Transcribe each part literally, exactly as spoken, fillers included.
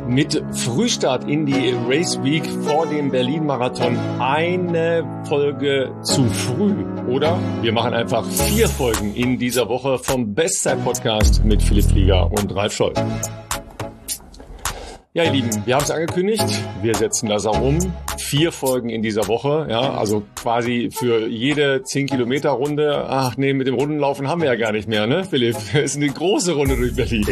Mit Frühstart in die Race Week vor dem Berlin-Marathon eine Folge zu früh, oder? Wir machen einfach vier Folgen in dieser Woche vom Bestzeit-Podcast mit Philipp Flieger und Ralf Scholl. Ja, ihr Lieben, wir haben es angekündigt, wir setzen das auch um. Vier Folgen in dieser Woche, ja, also quasi für jede zehn Kilometer Runde. Ach nee, mit dem Rundenlaufen haben wir ja gar nicht mehr, ne, Philipp? Es ist eine große Runde durch Berlin.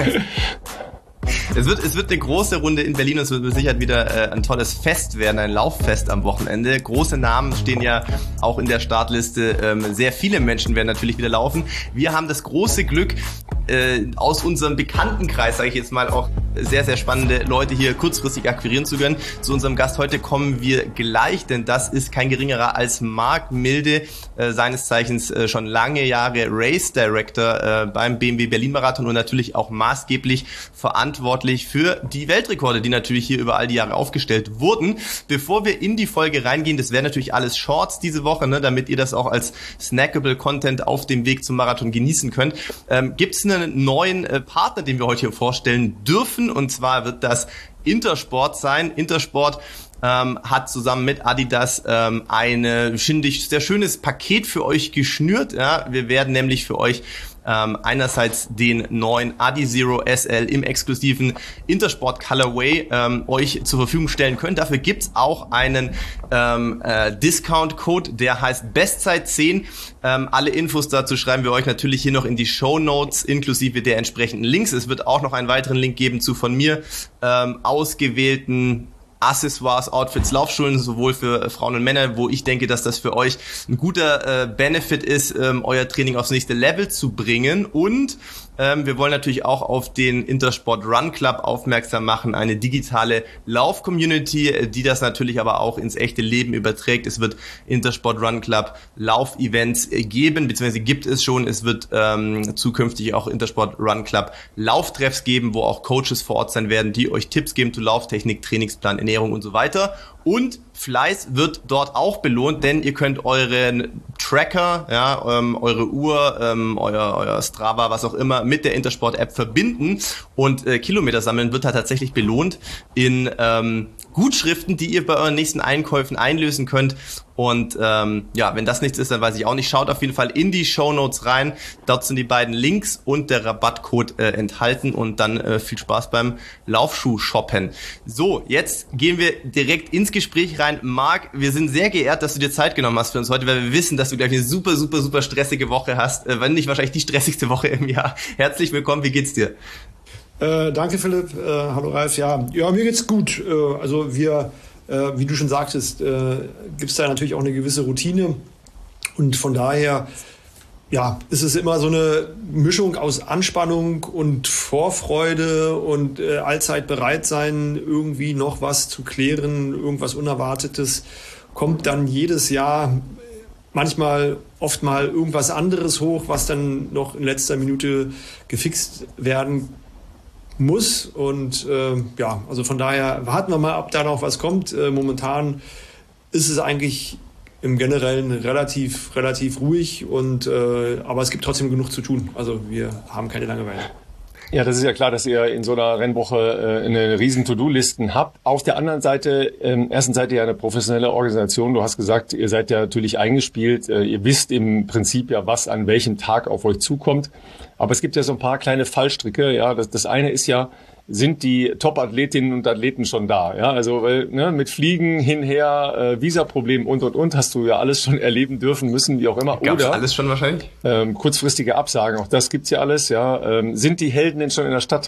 Es wird, es wird eine große Runde in Berlin und es wird mit Sicherheit wieder äh, ein tolles Fest werden, ein Lauffest am Wochenende. Große Namen stehen ja auch in der Startliste. Ähm, sehr viele Menschen werden natürlich wieder laufen. Wir haben das große Glück, äh, aus unserem Bekanntenkreis, sage ich jetzt mal, auch sehr, sehr spannende Leute hier kurzfristig akquirieren zu können. Zu unserem Gast heute kommen wir gleich, denn das ist kein geringerer als Marc Milde, äh, seines Zeichens äh, schon lange Jahre Race Director äh, beim B M W Berlin Marathon und natürlich auch maßgeblich verantwortlich für die Weltrekorde, die natürlich hier über all die Jahre aufgestellt wurden. Bevor wir in die Folge reingehen, das wäre natürlich alles Shorts diese Woche, ne, damit ihr das auch als snackable Content auf dem Weg zum Marathon genießen könnt. Ähm, gibt es einen neuen äh, Partner, den wir heute hier vorstellen dürfen, und zwar wird das Intersport sein. Intersport ähm, hat zusammen mit Adidas ähm, eine, finde ich, sehr schönes Paket für euch geschnürt. Ja, wir werden nämlich für euch Ähm, einerseits den neuen Adizero S L im exklusiven Intersport Colorway ähm, euch zur Verfügung stellen können. Dafür gibt's auch einen ähm, äh, Discount-Code, der heißt Bestzeit zehn. Ähm, alle Infos dazu schreiben wir euch natürlich hier noch in die Shownotes inklusive der entsprechenden Links. Es wird auch noch einen weiteren Link geben zu von mir ähm, ausgewählten Accessoires, Outfits, Laufschulen, sowohl für Frauen und Männer, wo ich denke, dass das für euch ein guter äh, Benefit ist, ähm, euer Training aufs nächste Level zu bringen. Und ähm, wir wollen natürlich auch auf den Intersport Run Club aufmerksam machen, eine digitale Lauf-Community, die das natürlich aber auch ins echte Leben überträgt. Es wird Intersport Run Club Lauf-Events geben, beziehungsweise gibt es schon. Es wird ähm, zukünftig auch Intersport Run Club Lauftreffs geben, wo auch Coaches vor Ort sein werden, die euch Tipps geben zu Lauftechnik, Trainingsplan, Ernährung und so weiter. Und Fleiß wird dort auch belohnt, denn ihr könnt euren Tracker, ja, ähm, eure Uhr, ähm, euer, euer Strava, was auch immer, mit der Intersport-App verbinden und äh, Kilometer sammeln wird da tatsächlich belohnt in ähm, Gutschriften, die ihr bei euren nächsten Einkäufen einlösen könnt. Und ähm, ja, wenn das nichts ist, dann weiß ich auch nicht. Schaut auf jeden Fall in die Shownotes rein. Dort sind die beiden Links und der Rabattcode äh, enthalten. Und dann äh, viel Spaß beim Laufschuh-Shoppen. So, jetzt gehen wir direkt ins Gespräch rein. Marc, wir sind sehr geehrt, dass du dir Zeit genommen hast für uns heute, weil wir wissen, dass du gleich eine super, super, super stressige Woche hast. Äh, wenn nicht wahrscheinlich die stressigste Woche im Jahr. Herzlich willkommen, wie geht's dir? Äh, danke Philipp, äh, hallo Ralf. Ja, ja, mir geht's gut. Äh, also wir, äh, wie du schon sagtest, äh, gibt es da natürlich auch eine gewisse Routine und von daher, ja, ist es immer so eine Mischung aus Anspannung und Vorfreude und äh, allzeit bereit sein, irgendwie noch was zu klären, irgendwas Unerwartetes kommt dann jedes Jahr. Manchmal, oft mal irgendwas anderes hoch, was dann noch in letzter Minute gefixt werden muss. Und äh, ja, also von daher warten wir mal, ob da noch was kommt. Äh, momentan ist es eigentlich im Generellen relativ, relativ ruhig, und, äh, aber es gibt trotzdem genug zu tun. Also wir haben keine Langeweile. Ja, das ist ja klar, dass ihr in so einer Rennwoche äh, eine riesen To-Do-Listen habt. Auf der anderen Seite, ähm, erstens seid ihr ja eine professionelle Organisation. Du hast gesagt, ihr seid ja natürlich eingespielt. Äh, ihr wisst im Prinzip ja, was an welchem Tag auf euch zukommt. Aber es gibt ja so ein paar kleine Fallstricke. Ja, das, das eine ist ja, sind die Top-Athletinnen und Athleten schon da? Ja, also weil, ne, mit Fliegen hinher, äh, Visaproblem und und und hast du ja alles schon erleben dürfen müssen, wie auch immer. Gab's Oder alles schon wahrscheinlich? Ähm, kurzfristige Absagen, auch das gibt's ja alles. Ja, ähm, sind die Helden denn schon in der Stadt?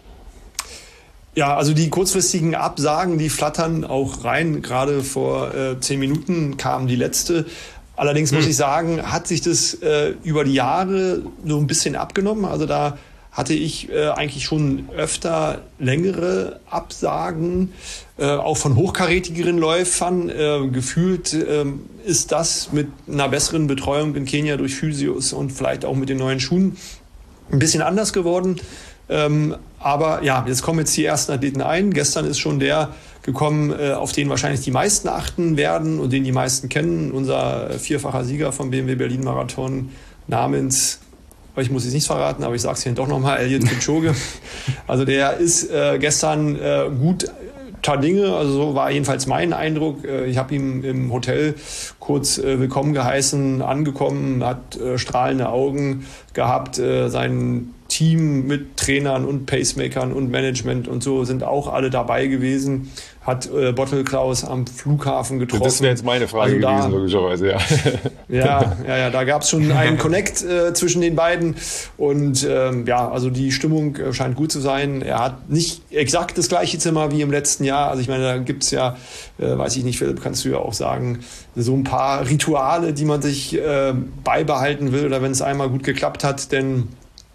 Ja, also die kurzfristigen Absagen, die flattern auch rein. Gerade vor äh, zehn Minuten kam die letzte. Allerdings hm. muss ich sagen, hat sich das äh, über die Jahre so ein bisschen abgenommen. Also da hatte ich äh, eigentlich schon öfter längere Absagen, äh, auch von hochkarätigeren Läufern. Äh, gefühlt äh, ist das mit einer besseren Betreuung in Kenia durch Physios und vielleicht auch mit den neuen Schuhen ein bisschen anders geworden. Ähm, aber ja, jetzt kommen jetzt die ersten Athleten ein. Gestern ist schon der gekommen, äh, auf den wahrscheinlich die meisten achten werden und den die meisten kennen. Unser vierfacher Sieger vom B M W Berlin Marathon namens ich muss es nicht verraten, aber ich sage es hier doch nochmal, Eliud Kipchoge. Also der ist äh, gestern äh, gut Dinge, also so war jedenfalls mein Eindruck. Ich habe ihn im Hotel kurz äh, willkommen geheißen, angekommen, hat äh, strahlende Augen gehabt. Äh, sein Team mit Trainern und Pacemakern und Management und so sind auch alle dabei gewesen. Hat äh, Bottle Klaus am Flughafen getroffen. Das wäre jetzt meine Frage also gewesen, da, logischerweise, ja. Ja, ja, ja, da gab es schon einen Connect äh, zwischen den beiden. Und ähm, ja, also die Stimmung äh, scheint gut zu sein. Er hat nicht exakt das gleiche Zimmer wie im letzten Jahr. Also ich meine, da gibt es ja, äh, weiß ich nicht, Philipp, kannst du ja auch sagen, so ein paar Rituale, die man sich äh, beibehalten will oder wenn es einmal gut geklappt hat, denn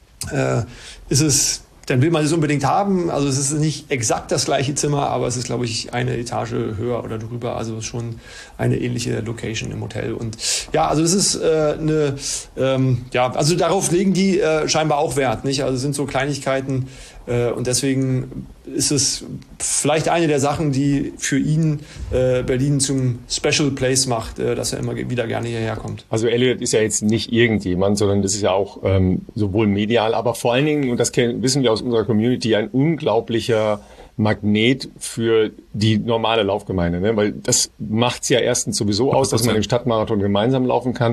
äh, ist es... dann will man es unbedingt haben. Also es ist nicht exakt das gleiche Zimmer, aber es ist, glaube ich, eine Etage höher oder drüber. Also schon eine ähnliche Location im Hotel. Und ja, also das ist äh, eine, ähm, ja, also darauf legen die äh, scheinbar auch Wert, nicht? Also es sind so Kleinigkeiten äh, und deswegen ist es vielleicht eine der Sachen, die für ihn äh, Berlin zum Special Place macht, äh, dass er immer wieder gerne hierher kommt. Also Eliud ist ja jetzt nicht irgendjemand, sondern das ist ja auch ähm, sowohl medial, aber vor allen Dingen, und das kennen, wissen wir aus unserer Community, ein unglaublicher Magnet für die normale Laufgemeinde, ne? Weil das macht's ja erstens sowieso aus, dass man den Stadtmarathon gemeinsam laufen kann.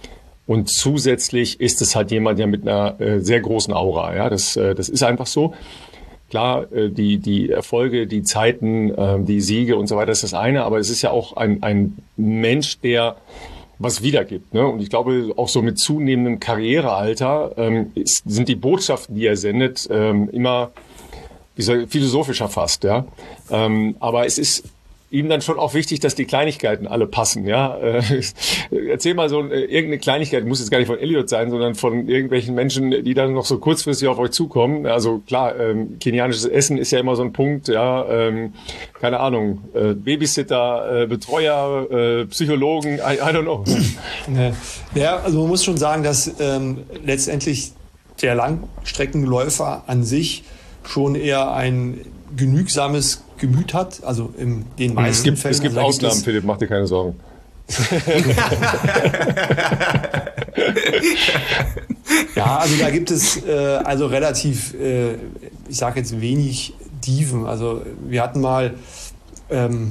Und zusätzlich ist es halt jemand, der mit einer äh, sehr großen Aura, ja, das, äh, das ist einfach so. Klar, die, die Erfolge, die Zeiten, die Siege und so weiter ist das eine, aber es ist ja auch ein, ein Mensch, der was wiedergibt, ne? Und ich glaube, auch so mit zunehmendem Karrierealter ähm, ist, sind die Botschaften, die er sendet, ähm, immer wie soll, philosophischer fast, ja. Ähm, aber es ist ihm dann schon auch wichtig, dass die Kleinigkeiten alle passen, ja. Äh, erzähl mal so äh, irgendeine Kleinigkeit, muss jetzt gar nicht von Eliud sein, sondern von irgendwelchen Menschen, die dann noch so kurzfristig auf euch zukommen. Also klar, ähm, kenianisches Essen ist ja immer so ein Punkt, ja. Ähm, keine Ahnung, äh, Babysitter, äh, Betreuer, äh, Psychologen, I, I don't know. Ja, also man muss schon sagen, dass ähm, letztendlich der Langstreckenläufer an sich schon eher ein genügsames Gemüt hat, also in den meisten es gibt, Fällen. Es gibt also Ausnahmen, gibt es, Philipp, mach dir keine Sorgen. Ja, also da gibt es äh, also relativ, äh, ich sage jetzt wenig Dieven. Also wir hatten mal ähm,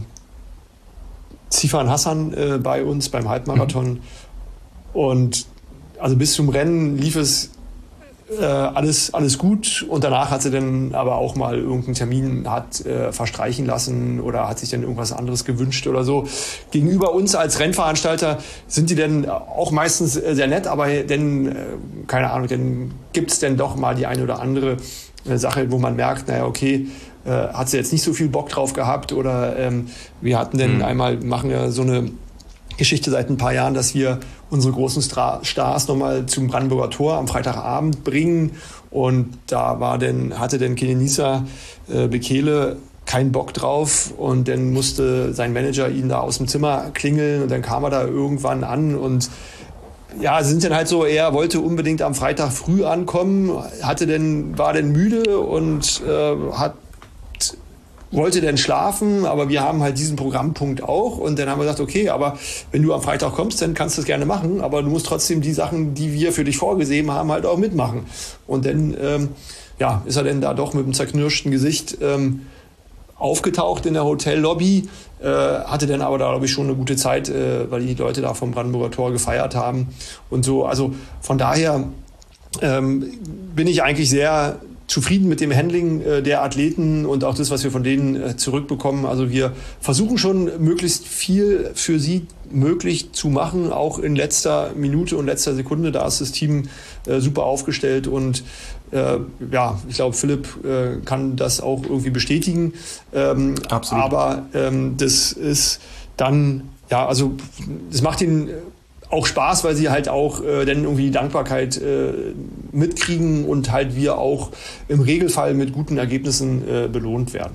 Sifan Hassan äh, bei uns beim Halbmarathon mhm. und also bis zum Rennen lief es Äh, alles, alles gut und danach hat sie dann aber auch mal irgendeinen Termin hat äh, verstreichen lassen oder hat sich dann irgendwas anderes gewünscht oder so. Gegenüber uns als Rennveranstalter sind die dann auch meistens äh, sehr nett, aber dann, äh, keine Ahnung, dann gibt es dann doch mal die eine oder andere äh, Sache, wo man merkt, naja, okay, äh, hat sie jetzt nicht so viel Bock drauf gehabt oder ähm, wir hatten dann mhm. einmal, machen ja so eine Geschichte seit ein paar Jahren, dass wir unsere großen Stra- Stars nochmal zum Brandenburger Tor am Freitagabend bringen. Und da war denn, hatte denn Kenenisa äh, Bekele keinen Bock drauf und dann musste sein Manager ihn da aus dem Zimmer klingeln und dann kam er da irgendwann an und ja, sie sind dann halt so, er wollte unbedingt am Freitag früh ankommen, hatte denn, war dann müde und äh, hat wollte denn schlafen, aber wir haben halt diesen Programmpunkt auch und dann haben wir gesagt, okay, aber wenn du am Freitag kommst, dann kannst du es gerne machen, aber du musst trotzdem die Sachen, die wir für dich vorgesehen haben, halt auch mitmachen. Und dann ähm, ja, ist er denn da doch mit einem zerknirschten Gesicht ähm, aufgetaucht in der Hotellobby, äh, hatte dann aber da, glaube ich, schon eine gute Zeit, äh, weil die Leute da vom Brandenburger Tor gefeiert haben und so. Also von daher ähm, bin ich eigentlich sehr zufrieden mit dem Handling äh, der Athleten und auch das, was wir von denen äh, zurückbekommen. Also wir versuchen schon möglichst viel für sie möglich zu machen, auch in letzter Minute und letzter Sekunde. Da ist das Team äh, super aufgestellt und äh, ja, ich glaube, Philipp äh, kann das auch irgendwie bestätigen. Ähm, Absolut. Aber ähm, das ist dann, ja, also das macht ihn auch Spaß, weil sie halt auch äh, dann irgendwie die Dankbarkeit äh, mitkriegen und halt wir auch im Regelfall mit guten Ergebnissen äh, belohnt werden.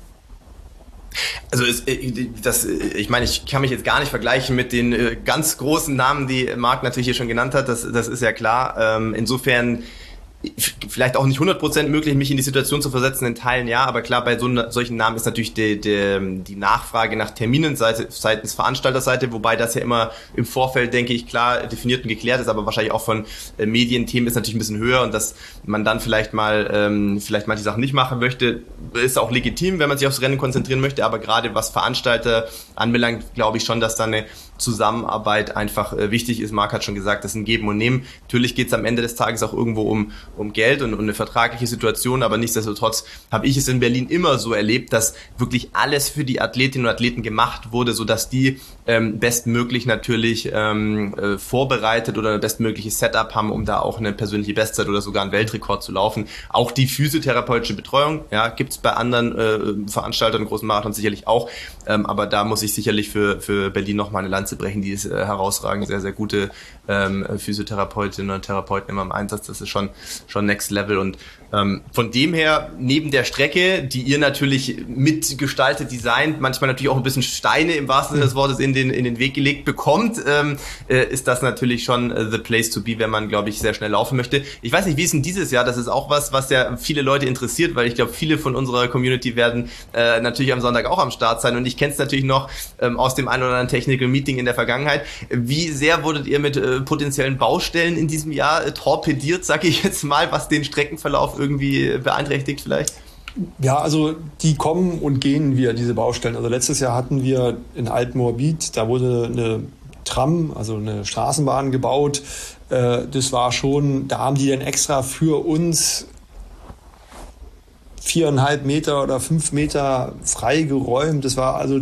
Also es, das, ich meine, ich kann mich jetzt gar nicht vergleichen mit den äh, ganz großen Namen, die Marc natürlich hier schon genannt hat, das, das ist ja klar. Ähm, insofern vielleicht auch nicht hundert Prozent möglich, mich in die Situation zu versetzen, in Teilen ja, aber klar, bei so einer, solchen Namen ist natürlich die, die, die Nachfrage nach Terminen seitens Veranstalterseite, wobei das ja immer im Vorfeld, denke ich, klar definiert und geklärt ist, aber wahrscheinlich auch von äh, Medienthemen ist natürlich ein bisschen höher und dass man dann vielleicht mal ähm, vielleicht manche Sachen nicht machen möchte, ist auch legitim, wenn man sich aufs Rennen konzentrieren möchte, aber gerade was Veranstalter anbelangt, glaube ich schon, dass da eine Zusammenarbeit einfach äh, wichtig ist. Marc hat schon gesagt, das ist ein Geben und Nehmen. Natürlich geht es am Ende des Tages auch irgendwo um um Geld und, und eine vertragliche Situation, aber nichtsdestotrotz habe ich es in Berlin immer so erlebt, dass wirklich alles für die Athletinnen und Athleten gemacht wurde, sodass die ähm, bestmöglich natürlich ähm, äh, vorbereitet oder ein bestmögliches Setup haben, um da auch eine persönliche Bestzeit oder sogar einen Weltrekord zu laufen. Auch die physiotherapeutische Betreuung, ja, gibt es bei anderen äh, Veranstaltern, großen Marathons sicherlich auch, ähm, aber da muss ich sicherlich für, für Berlin nochmal eine Lanze brechen, die ist äh, herausragend, sehr, sehr gute ähm, Physiotherapeutinnen und Therapeuten immer im Einsatz, das ist schon schon Next Level und ähm, von dem her, neben der Strecke, die ihr natürlich mitgestaltet, designt, manchmal natürlich auch ein bisschen Steine im wahrsten Sinne des Wortes in den in den Weg gelegt bekommt, ähm, äh, ist das natürlich schon äh, the place to be, wenn man, glaube ich, sehr schnell laufen möchte. Ich weiß nicht, wie ist denn dieses Jahr? Das ist auch was, was ja viele Leute interessiert, weil ich glaube, viele von unserer Community werden äh, natürlich am Sonntag auch am Start sein und ich kenne es natürlich noch ähm, aus dem ein oder anderen Technical Meeting in der Vergangenheit. Wie sehr wurdet ihr mit äh, potenziellen Baustellen in diesem Jahr äh, torpediert, sag ich jetzt mal, was den Streckenverlauf irgendwie beeinträchtigt vielleicht? Ja, also die kommen und gehen wieder, diese Baustellen. Also letztes Jahr hatten wir in Altmoabit, da wurde eine Tram, also eine Straßenbahn gebaut. Das war schon, da haben die dann extra für uns viereinhalb Meter oder fünf Meter freigeräumt. Das war also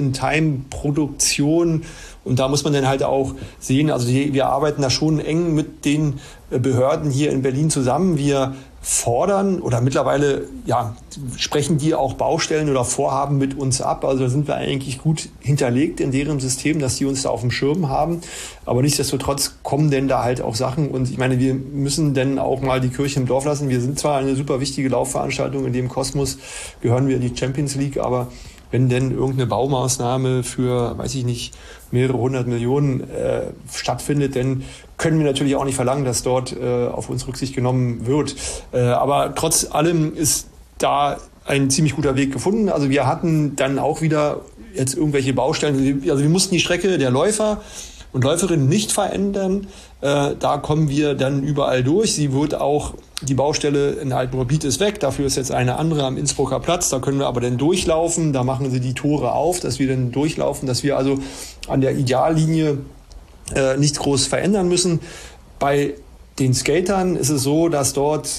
Just-in-Time-Produktion. Und da muss man dann halt auch sehen, also die, wir arbeiten da schon eng mit den Behörden hier in Berlin zusammen. Wir fordern oder mittlerweile ja, sprechen die auch Baustellen oder Vorhaben mit uns ab. Also da sind wir eigentlich gut hinterlegt in deren System, dass die uns da auf dem Schirm haben. Aber nichtsdestotrotz kommen denn da halt auch Sachen. Und ich meine, wir müssen denn auch mal die Kirche im Dorf lassen. Wir sind zwar eine super wichtige Laufveranstaltung, in dem Kosmos gehören wir in die Champions League, aber wenn denn irgendeine Baumaßnahme für, weiß ich nicht, mehrere hundert Millionen äh, stattfindet, dann können wir natürlich auch nicht verlangen, dass dort äh, auf uns Rücksicht genommen wird. Äh, aber trotz allem ist da ein ziemlich guter Weg gefunden. Also wir hatten dann auch wieder jetzt irgendwelche Baustellen. Also wir mussten die Strecke der Läufer und Läuferinnen nicht verändern. Äh, da kommen wir dann überall durch. Sie wird auch, die Baustelle in Altmoabit ist weg. Dafür ist jetzt eine andere am Innsbrucker Platz. Da können wir aber dann durchlaufen. Da machen sie die Tore auf, dass wir dann durchlaufen, dass wir also an der Ideallinie äh, nichts groß verändern müssen. Bei den Skatern ist es so, dass dort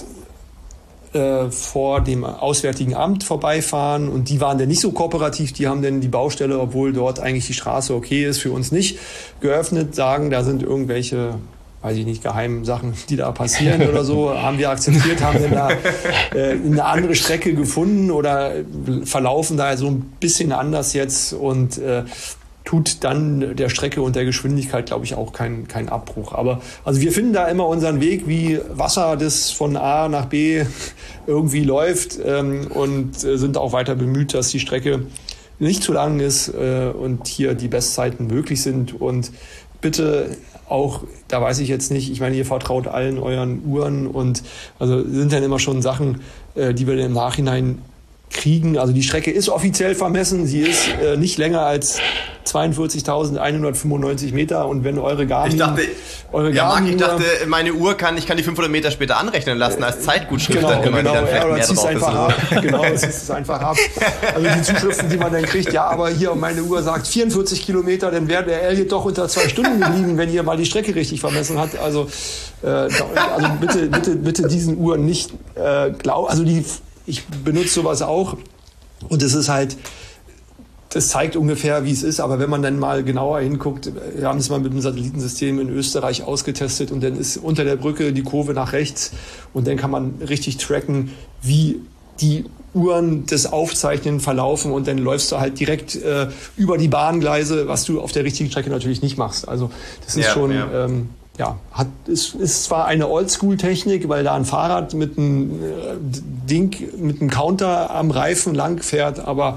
äh, vor dem Auswärtigen Amt vorbeifahren und die waren dann nicht so kooperativ. Die haben dann die Baustelle, obwohl dort eigentlich die Straße okay ist, für uns nicht geöffnet, sagen, da sind irgendwelche, weiß ich nicht, geheimen Sachen, die da passieren oder so, haben wir akzeptiert, haben dann da äh, eine andere Strecke gefunden oder verlaufen da so ein bisschen anders jetzt und äh, tut dann der Strecke und der Geschwindigkeit, glaube ich, auch keinen keinen Abbruch. Aber also wir finden da immer unseren Weg, wie Wasser, das von A nach B irgendwie läuft ähm, und äh, sind auch weiter bemüht, dass die Strecke nicht zu lang ist äh, und hier die Bestzeiten möglich sind. Und bitte auch, da weiß ich jetzt nicht, ich meine, ihr vertraut allen euren Uhren und also sind dann immer schon Sachen, äh, die wir im Nachhinein kriegen. Also die Strecke ist offiziell vermessen. Sie ist äh, nicht länger als zweiundvierzigtausendeinhundertfünfundneunzig Meter. Und wenn eure Garmin... Ich dachte, eure ja, Garmin, Marc, ich dachte, meine Uhr kann, ich kann die fünfhundert Meter später anrechnen lassen als Zeitgutschrift. Genau, dann immer, genau. die dann Ja, oder mehr ziehst drauf einfach ab. Genau, ziehst es einfach ab. Also die Zuschriften, die man dann kriegt, ja, aber hier meine Uhr sagt vierundvierzig Kilometer, dann wäre der Elliot doch unter zwei Stunden geblieben, wenn ihr mal die Strecke richtig vermessen habt. Also, äh, also bitte, bitte, bitte diesen Uhren nicht äh, glauben. Also die, ich benutze sowas auch. Und es ist halt, das zeigt ungefähr, wie es ist. Aber wenn man dann mal genauer hinguckt, wir haben es mal mit einem Satellitensystem in Österreich ausgetestet und dann ist unter der Brücke die Kurve nach rechts und dann kann man richtig tracken, wie die Uhren das Aufzeichnen verlaufen und dann läufst du halt direkt äh, über die Bahngleise, was du auf der richtigen Strecke natürlich nicht machst. Also das ist ja, schon... Ja. Ähm, Ja, hat, ist, ist zwar eine Oldschool-Technik, weil da ein Fahrrad mit einem äh, Ding, mit einem Counter am Reifen lang fährt, aber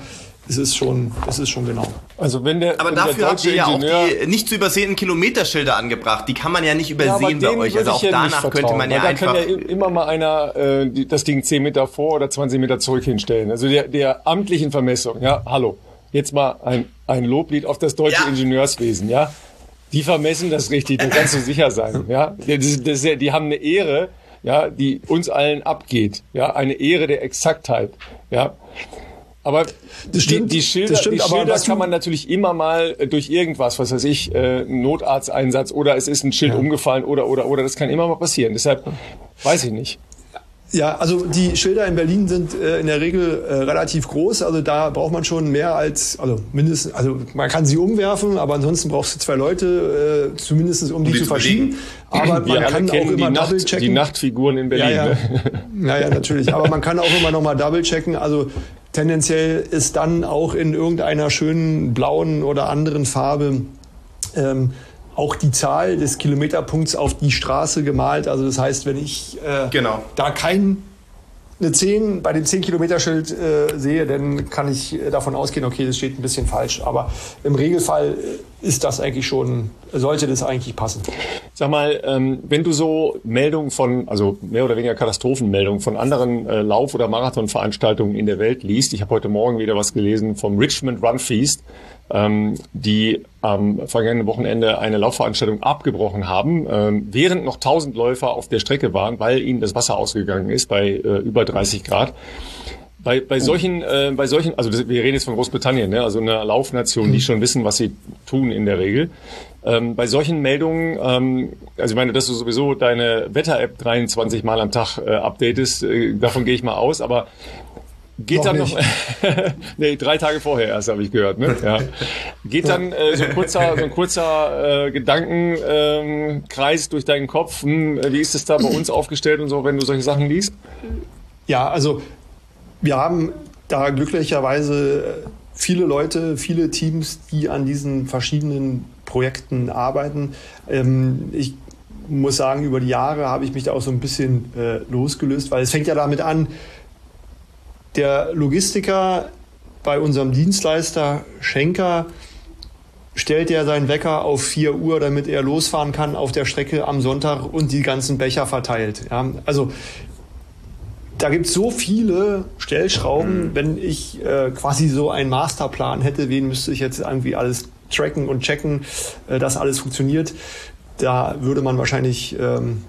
es ist schon, es ist schon genau. Also wenn der, aber wenn dafür der habt ihr ja auch Ingenieur, die nicht zu übersehenden Kilometerschilder angebracht. Die kann man ja nicht übersehen ja, bei euch. Also auch ja danach könnte man ja da einfach... Da kann ja immer mal einer äh, die, das Ding zehn Meter vor oder zwanzig Meter zurück hinstellen. Also der, der amtlichen Vermessung, ja, hallo, jetzt mal ein, ein Loblied auf das deutsche ja. Ingenieurswesen, ja. Die vermessen das richtig, da kannst du sicher sein, ja. Das, das, das, die haben eine Ehre, ja, die uns allen abgeht, ja, eine Ehre der Exaktheit, ja. Aber das stimmt, die, die Schilder, das stimmt, die aber Schilder was kann du, man natürlich immer mal durch irgendwas, was weiß ich, äh, Notarzteinsatz oder es ist ein Schild ja. umgefallen oder, oder, oder, das kann immer mal passieren. Deshalb weiß ich nicht. Ja, also die Schilder in Berlin sind äh, in der Regel äh, relativ groß. Also da braucht man schon mehr als, also mindestens, also man kann sie umwerfen, aber ansonsten brauchst du zwei Leute, äh, zumindest um, um die, die zu verschieben. Aber wir man kann auch immer Nacht, double checken. Die Nachtfiguren in Berlin. Ja, ja. Ne? ja, ja, natürlich. Aber man kann auch immer noch mal double checken. Also tendenziell ist dann auch in irgendeiner schönen blauen oder anderen Farbe ähm, auch die Zahl des Kilometerpunkts auf die Straße gemalt. Also das heißt, wenn ich äh, genau. da kein eine zehn bei dem zehn Kilometer Schild äh, sehe, dann kann ich davon ausgehen, okay, das steht ein bisschen falsch. Aber im Regelfall ist das eigentlich schon, sollte das eigentlich passen. Sag mal, ähm, wenn du so Meldungen von, also mehr oder weniger Katastrophenmeldungen von anderen äh, Lauf- oder Marathonveranstaltungen in der Welt liest, ich habe heute Morgen wieder was gelesen vom Richmond Run Feast, ähm, die am vergangenen Wochenende eine Laufveranstaltung abgebrochen haben, ähm, während noch tausend Läufer auf der Strecke waren, weil ihnen das Wasser ausgegangen ist bei äh, über dreißig Grad. Bei, bei solchen, äh, bei solchen, also das, wir reden jetzt von Großbritannien, ne, also einer Laufnation, die schon wissen, was sie tun in der Regel. Ähm, bei solchen Meldungen, ähm, also ich meine, dass du sowieso deine Wetter-App dreiundzwanzig Mal am Tag äh, updatest, äh, davon gehe ich mal aus, aber geht noch dann nicht. noch, nee, drei Tage vorher erst, habe ich gehört, ne? Ja. Geht dann äh, so ein kurzer, so ein kurzer äh, Gedankenkreis ähm, durch deinen Kopf, hm, wie ist es da bei uns aufgestellt und so, wenn du solche Sachen liest? Ja, also wir haben da glücklicherweise viele Leute, viele Teams, die an diesen verschiedenen Projekten arbeiten. Ähm, ich muss sagen, über die Jahre habe ich mich da auch so ein bisschen äh, losgelöst, weil es fängt ja damit an, der Logistiker bei unserem Dienstleister Schenker stellt ja seinen Wecker auf vier Uhr, damit er losfahren kann auf der Strecke am Sonntag und die ganzen Becher verteilt. Ja, also da gibt es so viele Stellschrauben, wenn ich äh, quasi so einen Masterplan hätte, wen müsste ich jetzt irgendwie alles tracken und checken, äh, dass alles funktioniert. Da würde man wahrscheinlich ähm,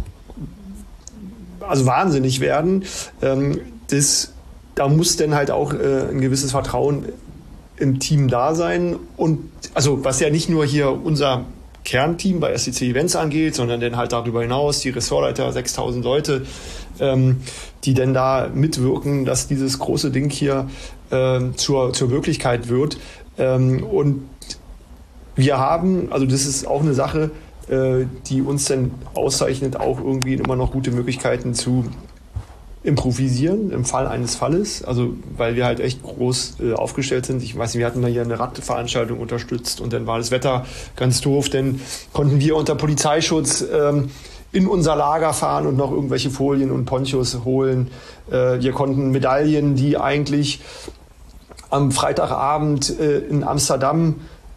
also wahnsinnig werden. Ähm, das, da muss dann halt auch äh, ein gewisses Vertrauen im Team da sein. Und also was ja nicht nur hier unser Kernteam bei S C C Events angeht, sondern dann halt darüber hinaus die Ressortleiter, sechstausend Leute, ähm, die denn da mitwirken, dass dieses große Ding hier ähm, zur, zur Wirklichkeit wird. Ähm, und wir haben, also das ist auch eine Sache, äh, die uns dann auszeichnet, auch irgendwie immer noch gute Möglichkeiten zu improvisieren im Fall eines Falles, also weil wir halt echt groß äh, aufgestellt sind. Ich weiß nicht, wir hatten da hier eine Radveranstaltung unterstützt und dann war das Wetter ganz doof, dann konnten wir unter Polizeischutz ähm, in unser Lager fahren und noch irgendwelche Folien und Ponchos holen. Äh, wir konnten Medaillen, die eigentlich am Freitagabend äh, in Amsterdam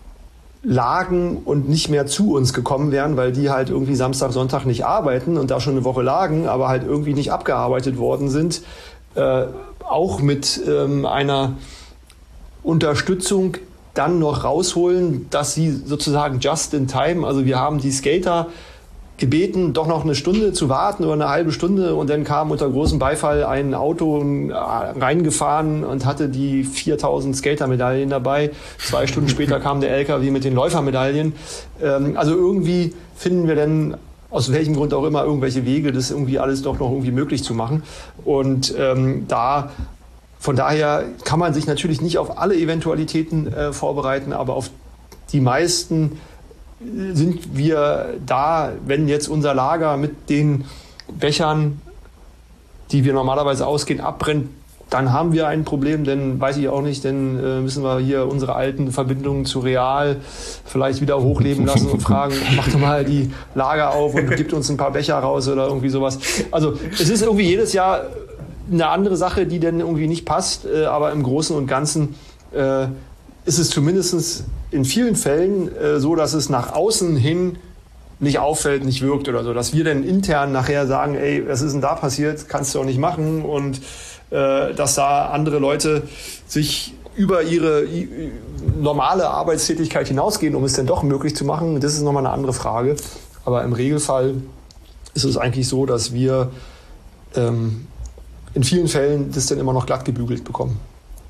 lagen und nicht mehr zu uns gekommen wären, weil die halt irgendwie Samstag, Sonntag nicht arbeiten und da schon eine Woche lagen, aber halt irgendwie nicht abgearbeitet worden sind, äh, auch mit ähm, einer Unterstützung dann noch rausholen, dass sie sozusagen just in time, also wir haben die Skater gebeten, doch noch eine Stunde zu warten oder eine halbe Stunde und dann kam unter großem Beifall ein Auto reingefahren und hatte die viertausend Skater-Medaillen dabei. Zwei Stunden später kam der L K W mit den Läufermedaillen. Ähm, also irgendwie finden wir dann, aus welchem Grund auch immer, irgendwelche Wege, das irgendwie alles doch noch irgendwie möglich zu machen. Und ähm, da von daher kann man sich natürlich nicht auf alle Eventualitäten äh, vorbereiten, aber auf die meisten sind wir da, wenn jetzt unser Lager mit den Bechern, die wir normalerweise ausgehen, abbrennt, dann haben wir ein Problem, denn weiß ich auch nicht, dann äh, müssen wir hier unsere alten Verbindungen zu Real vielleicht wieder hochleben lassen und fragen, mach doch mal die Lager auf und gibt uns ein paar Becher raus oder irgendwie sowas. Also es ist irgendwie jedes Jahr eine andere Sache, die dann irgendwie nicht passt, äh, aber im Großen und Ganzen äh, ist es zumindest in vielen Fällen äh, so, dass es nach außen hin nicht auffällt, nicht wirkt oder so. Dass wir dann intern nachher sagen, ey, was ist denn da passiert, kannst du auch nicht machen. Und äh, dass da andere Leute sich über ihre normale Arbeitstätigkeit hinausgehen, um es dann doch möglich zu machen, das ist nochmal eine andere Frage. Aber im Regelfall ist es eigentlich so, dass wir ähm, in vielen Fällen das dann immer noch glatt gebügelt bekommen.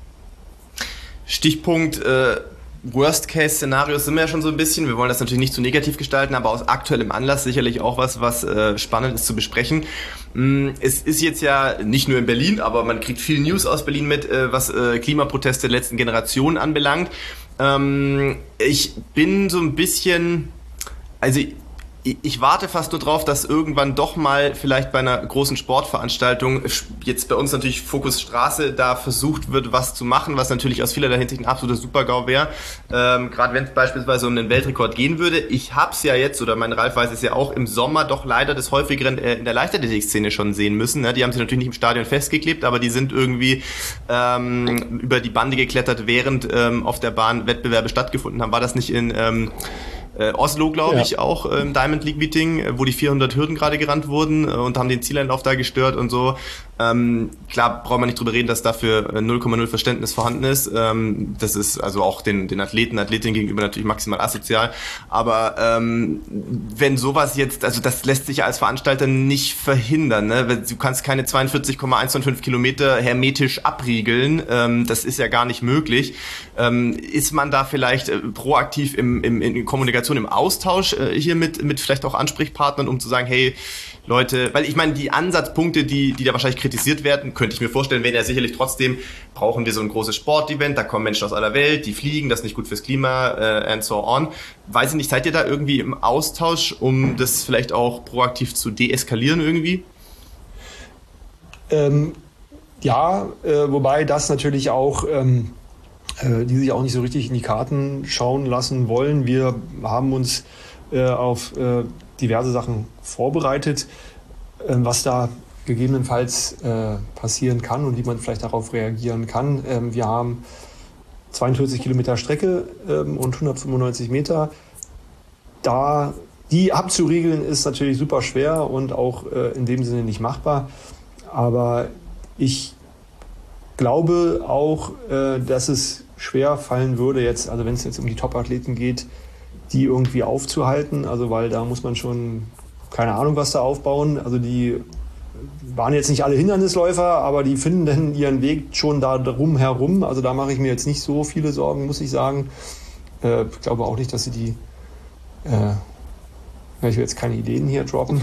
Stichpunkt äh, Worst-Case-Szenarios sind wir ja schon so ein bisschen. Wir wollen das natürlich nicht zu negativ gestalten, aber aus aktuellem Anlass sicherlich auch was, was äh, spannend ist zu besprechen. Es ist jetzt ja nicht nur in Berlin, aber man kriegt viel News aus Berlin mit, äh, was äh, Klimaproteste der letzten Generation anbelangt. Ähm, ich bin so ein bisschen, also ich warte fast nur drauf, dass irgendwann doch mal vielleicht bei einer großen Sportveranstaltung, jetzt bei uns natürlich Fokus Straße, da versucht wird, was zu machen, was natürlich aus vielerlei Hinsicht ein absoluter Super-GAU wäre. Ähm, gerade wenn es beispielsweise um den Weltrekord gehen würde. Ich hab's ja jetzt, oder mein Ralf weiß es ja auch, im Sommer doch leider des häufigeren äh, in der Leichtathletik-Szene schon sehen müssen. Ne? Die haben sich natürlich nicht im Stadion festgeklebt, aber die sind irgendwie ähm, über die Bande geklettert, während ähm, auf der Bahn Wettbewerbe stattgefunden haben. War das nicht in... Ähm, Äh, Oslo, glaube ja. ich, auch im ähm, Diamond League Meeting, wo die vierhundert Hürden gerade gerannt wurden äh, und haben den Zieleinlauf da gestört und so. Ähm, klar, braucht man nicht drüber reden, dass dafür null Komma null Verständnis vorhanden ist. Ähm, das ist also auch den, den Athleten, Athletinnen gegenüber natürlich maximal asozial. Aber ähm, wenn sowas jetzt, also das lässt sich ja als Veranstalter nicht verhindern. Ne? Du kannst keine zweiundvierzig Komma eins fünf Kilometer hermetisch abriegeln. Ähm, das ist ja gar nicht möglich. Ähm, ist man da vielleicht äh, proaktiv im, im, in Kommunikation, im Austausch äh, hier mit, mit vielleicht auch Ansprechpartnern, um zu sagen, hey, Leute, weil ich meine, die Ansatzpunkte, die, die da wahrscheinlich kritisiert werden, könnte ich mir vorstellen, wären ja sicherlich trotzdem, brauchen wir so ein großes Sportevent, da kommen Menschen aus aller Welt, die fliegen, das ist nicht gut fürs Klima, äh, and so on. Weiß ich nicht, seid ihr da irgendwie im Austausch, um das vielleicht auch proaktiv zu deeskalieren irgendwie? Ähm, ja, äh, wobei das natürlich auch, ähm, äh, die sich auch nicht so richtig in die Karten schauen lassen wollen. Wir haben uns äh, auf äh, diverse Sachen vorbereitet, äh, was da gegebenenfalls äh, passieren kann und wie man vielleicht darauf reagieren kann. Ähm, wir haben zweiundvierzig Kilometer Strecke ähm, und hundertfünfundneunzig Meter. Da die abzuriegeln ist natürlich super schwer und auch äh, in dem Sinne nicht machbar. Aber ich glaube auch, äh, dass es schwer fallen würde jetzt, also wenn es jetzt um die Top-Athleten geht, die irgendwie aufzuhalten, also weil da muss man schon, keine Ahnung, was da aufbauen. Also die waren jetzt nicht alle Hindernisläufer, aber die finden dann ihren Weg schon da drum herum. Also da mache ich mir jetzt nicht so viele Sorgen, muss ich sagen. Äh, ich glaube auch nicht, dass sie die, äh, ich will jetzt keine Ideen hier droppen.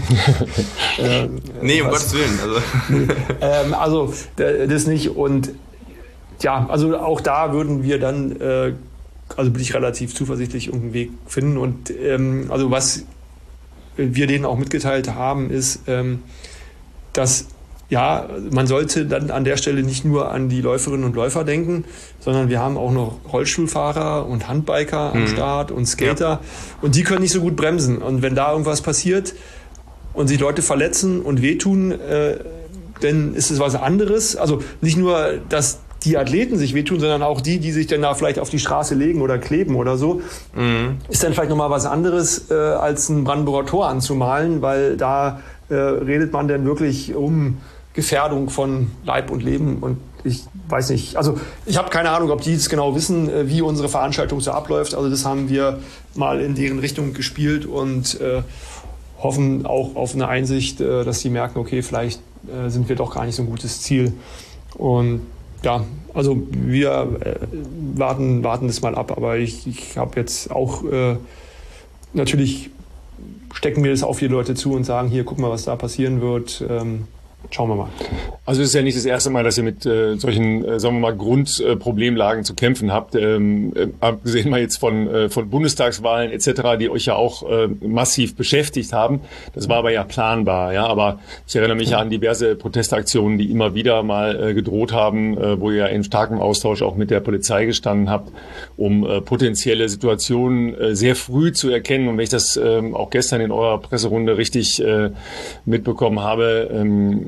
äh, nee, um was, Gottes Willen. Also, ähm, also das nicht. Und ja, also auch da würden wir dann, äh, also bin ich relativ zuversichtlich, irgendeinen Weg finden. Und ähm, also was wir denen auch mitgeteilt haben, ist, ähm, dass ja, man sollte dann an der Stelle nicht nur an die Läuferinnen und Läufer denken, sondern wir haben auch noch Rollstuhlfahrer und Handbiker am mhm. Start und Skater ja. und die können nicht so gut bremsen. Und wenn da irgendwas passiert und sich Leute verletzen und wehtun, äh, dann ist es was anderes. Also nicht nur, dass die Athleten sich wehtun, sondern auch die, die sich dann da vielleicht auf die Straße legen oder kleben oder so, mhm. ist dann vielleicht nochmal was anderes, äh, als ein Brandenburger Tor anzumalen, weil da äh, redet man dann wirklich um Gefährdung von Leib und Leben und ich weiß nicht, also ich habe keine Ahnung, ob die jetzt genau wissen, äh, wie unsere Veranstaltung so abläuft, also das haben wir mal in deren Richtung gespielt und äh, hoffen auch auf eine Einsicht, äh, dass die merken, okay, vielleicht äh, sind wir doch gar nicht so ein gutes Ziel und ja, also wir äh, warten, warten das mal ab, aber ich, ich habe jetzt auch, äh, natürlich stecken wir das auf die Leute zu und sagen, hier, guck mal, was da passieren wird, ähm, schauen wir mal. Also es ist ja nicht das erste Mal, dass ihr mit äh, solchen, äh, sagen wir mal, Grundproblemlagen äh, zu kämpfen habt. Ähm, äh, abgesehen mal jetzt von, äh, von Bundestagswahlen et cetera, die euch ja auch äh, massiv beschäftigt haben. Das war aber ja planbar, ja. Aber ich erinnere mich ja an diverse Protestaktionen, die immer wieder mal äh, gedroht haben, äh, wo ihr ja in starkem Austausch auch mit der Polizei gestanden habt, um äh, potenzielle Situationen äh, sehr früh zu erkennen. Und wenn ich das äh, auch gestern in eurer Presserunde richtig äh, mitbekommen habe, ähm,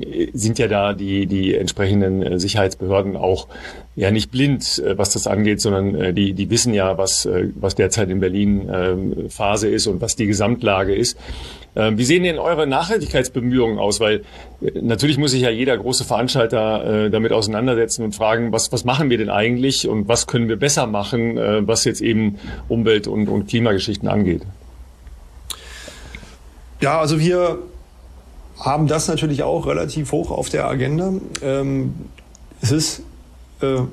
sind ja da die, die entsprechenden Sicherheitsbehörden auch ja nicht blind, was das angeht, sondern die, die wissen ja, was, was derzeit in Berlin äh, Phase ist und was die Gesamtlage ist. Äh, wie sehen denn eure Nachhaltigkeitsbemühungen aus? Weil äh, natürlich muss sich ja jeder große Veranstalter äh, damit auseinandersetzen und fragen, was, was machen wir denn eigentlich und was können wir besser machen, äh, was jetzt eben Umwelt- und, und Klimageschichten angeht? Ja, also wir haben das natürlich auch relativ hoch auf der Agenda. Ähm, es ist äh,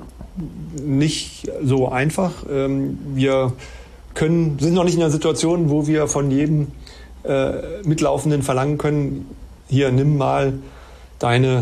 nicht so einfach. Ähm, wir können, sind noch nicht in einer Situation, wo wir von jedem äh, Mitlaufenden verlangen können, hier nimm mal deine,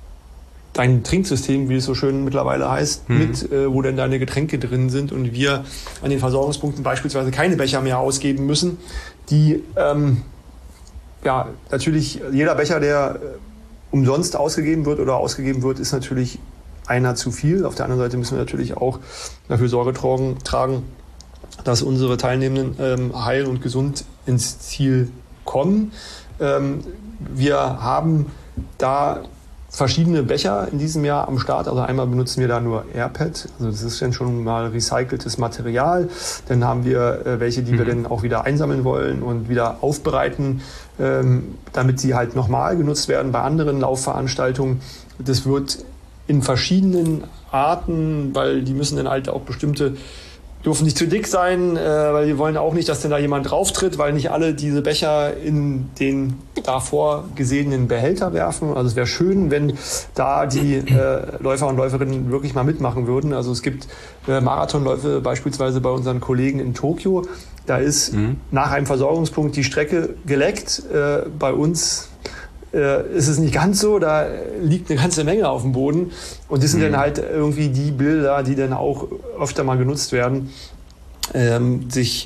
dein Trinksystem, wie es so schön mittlerweile heißt, mhm. mit, äh, wo denn deine Getränke drin sind und wir an den Versorgungspunkten beispielsweise keine Becher mehr ausgeben müssen, die ähm, ja, natürlich jeder Becher, der umsonst ausgegeben wird oder ausgegeben wird, ist natürlich einer zu viel. Auf der anderen Seite müssen wir natürlich auch dafür Sorge tragen, tragen dass unsere Teilnehmenden ähm, heil und gesund ins Ziel kommen. Ähm, wir haben da verschiedene Becher in diesem Jahr am Start. Also einmal benutzen wir da nur AirPad. Also das ist dann schon mal recyceltes Material. Dann haben wir äh, welche, die mhm. wir dann auch wieder einsammeln wollen und wieder aufbereiten, ähm, damit sie halt nochmal genutzt werden bei anderen Laufveranstaltungen. Das wird in verschiedenen Arten, weil die müssen dann halt auch bestimmte dürfen nicht zu dick sein, äh, weil wir wollen auch nicht, dass denn da jemand drauf tritt, weil nicht alle diese Becher in den davor gesehenen Behälter werfen. Also es wäre schön, wenn da die äh, Läufer und Läuferinnen wirklich mal mitmachen würden. Also es gibt äh, Marathonläufe beispielsweise bei unseren Kollegen in Tokio. Da ist mhm. nach einem Versorgungspunkt die Strecke geleckt. Äh, bei uns äh, ist es nicht ganz so. Da liegt eine ganze Menge auf dem Boden. Und das sind mhm. dann halt irgendwie die Bilder, die dann auch öfter mal genutzt werden, ähm, sich,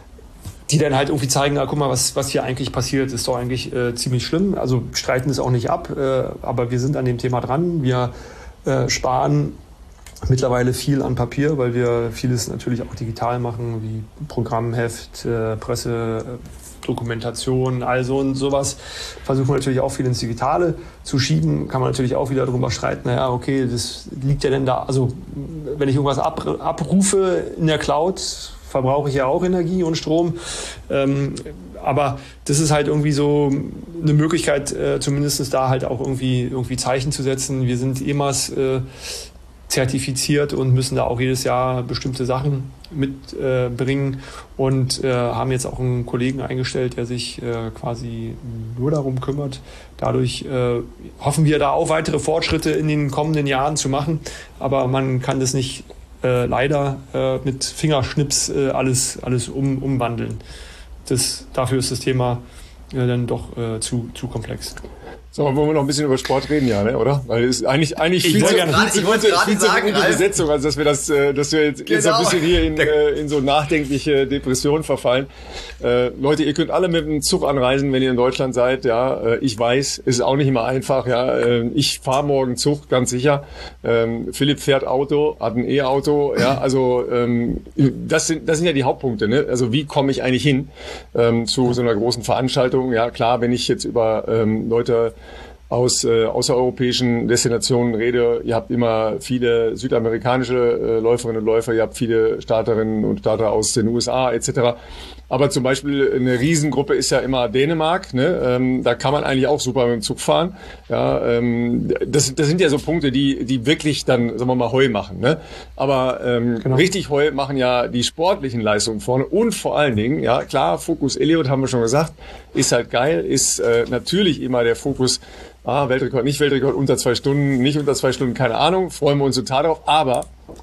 die dann halt irgendwie zeigen, ah, guck mal, was, was hier eigentlich passiert, ist doch eigentlich äh, ziemlich schlimm. Also streiten es auch nicht ab, äh, aber wir sind an dem Thema dran. Wir äh, sparen mittlerweile viel an Papier, weil wir vieles natürlich auch digital machen, wie Programmheft, äh, Presse, Dokumentation, also und sowas. Versuchen wir natürlich auch viel ins Digitale zu schieben. Kann man natürlich auch wieder darüber streiten, naja, okay, das liegt ja denn da, also wenn ich irgendwas ab, abrufe in der Cloud, verbrauche ich ja auch Energie und Strom. Ähm, aber das ist halt irgendwie so eine Möglichkeit, äh, zumindest da halt auch irgendwie, irgendwie Zeichen zu setzen. Wir sind E M A S äh, zertifiziert und müssen da auch jedes Jahr bestimmte Sachen mitbringen äh, und äh, haben jetzt auch einen Kollegen eingestellt, der sich äh, quasi nur darum kümmert. Dadurch äh, hoffen wir da auch weitere Fortschritte in den kommenden Jahren zu machen, aber man kann das nicht äh, leider äh, mit Fingerschnips äh, alles, alles um, umwandeln. Das, dafür ist das Thema äh, dann doch äh, zu, zu komplex. So, wollen wir noch ein bisschen über Sport reden, ja, ne, oder? Weil es ist eigentlich, eigentlich ich viel zu, grad, viel zu, ich wollte viel zu sagen, gute Besetzung, als dass wir das, äh, dass wir jetzt, genau. jetzt ein bisschen hier in, äh, in so nachdenkliche Depressionen verfallen. Äh, Leute, ihr könnt alle mit dem Zug anreisen, wenn ihr in Deutschland seid, ja. Äh, ich weiß, ist auch nicht immer einfach, ja. Äh, ich fahre morgen Zug, ganz sicher. Ähm, Philipp fährt Auto, hat ein E-Auto, ja. Also, ähm, das sind, das sind ja die Hauptpunkte, ne? Also, wie komme ich eigentlich hin, ähm, zu so einer großen Veranstaltung? Ja, klar, wenn ich jetzt über, ähm, Leute aus äh, außereuropäischen Destinationen rede. Ihr habt immer viele südamerikanische äh, Läuferinnen und Läufer, ihr habt viele Starterinnen und Starter aus den U S A et cetera. Aber zum Beispiel eine Riesengruppe ist ja immer Dänemark. Ne? Ähm, da kann man eigentlich auch super mit dem Zug fahren. Ja, ähm, das, das sind ja so Punkte, die die wirklich dann, sagen wir mal, Heu machen. Ne? Aber ähm, genau. richtig Heu machen ja die sportlichen Leistungen vorne und vor allen Dingen, ja klar, Fokus Eliot haben wir schon gesagt, ist halt geil, ist äh, natürlich immer der Fokus. Ah, Weltrekord, nicht Weltrekord, unter zwei Stunden, nicht unter zwei Stunden, keine Ahnung, freuen wir uns total drauf, aber